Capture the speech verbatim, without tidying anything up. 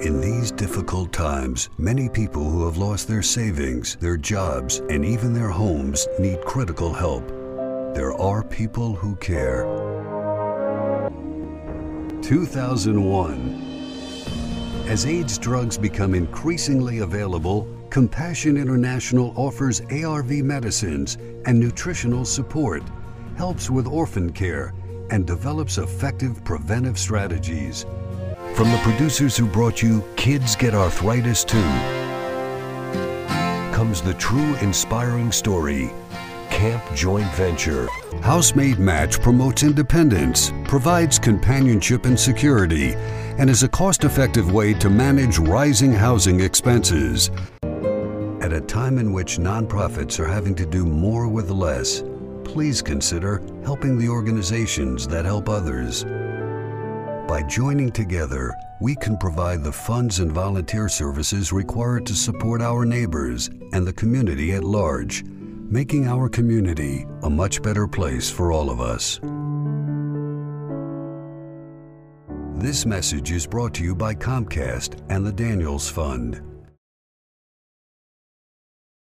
In these difficult times, many people who have lost their savings, their jobs, and even their homes need critical help. There are people who care. two thousand one. As AIDS drugs become increasingly available, Compassion International offers A R V medicines and nutritional support, helps with orphan care, and develops effective preventive strategies. From the producers who brought you Kids Get Arthritis Too, comes the true inspiring story, Camp Joint Venture. Housemaid Match promotes independence, provides companionship and security, and is a cost-effective way to manage rising housing expenses. At a time in which nonprofits are having to do more with less, please consider helping the organizations that help others. By joining together, we can provide the funds and volunteer services required to support our neighbors and the community at large, making our community a much better place for all of us. This message is brought to you by Comcast and the Daniels Fund.